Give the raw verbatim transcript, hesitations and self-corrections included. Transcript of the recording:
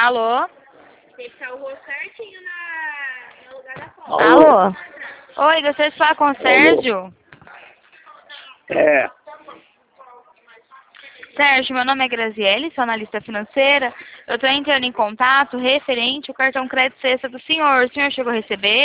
Alô? Tem que salvou certinho na, no lugar da foto. Alô? Oi, gostaria de falar com o Sérgio? É. Sérgio, meu nome é Graziele, sou analista financeira. Eu estou entrando em contato referente ao cartão crédito sexta do senhor. O senhor chegou a receber?